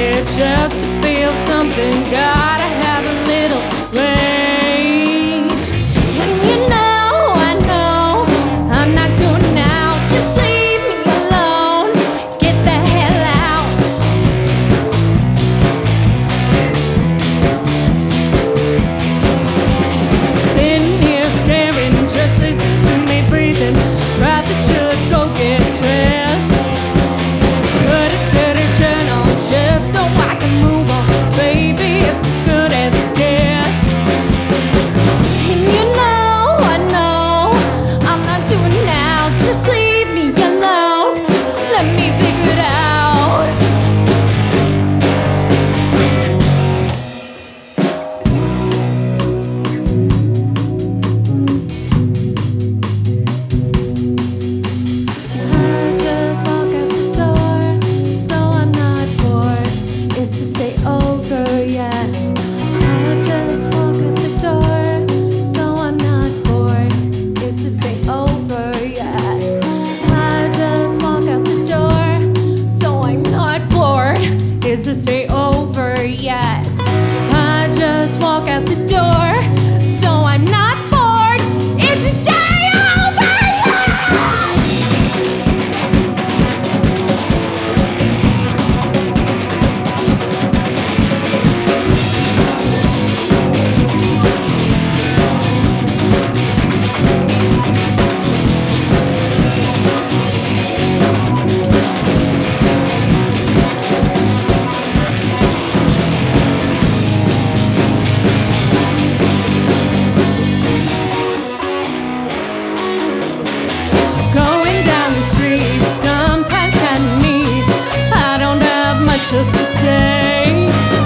it just to feel something. Gotta have a little range. And you know, I know, I'm not doing it now. Just leave me alone. Get the hell out. Sitting here staring, just listen to me breathing. Rather should go get dressed. Put a dirty shirt on just so I can move on. Baby, it's as good as it gets. And you know, I know, I'm not doing it now. Just leave me alone. Let me figure it out. I just walk out the door, so I'm not bored. Is to stay over yet? I just walk out the door, so I'm not bored. Is to stay over yet? I just walk out the door, so I'm not bored. Is to stay over yet? I just walk out the door, so I'm not bored. Is to stay over yet? Going down the street, sometimes kinda neat. I don't have much else to say.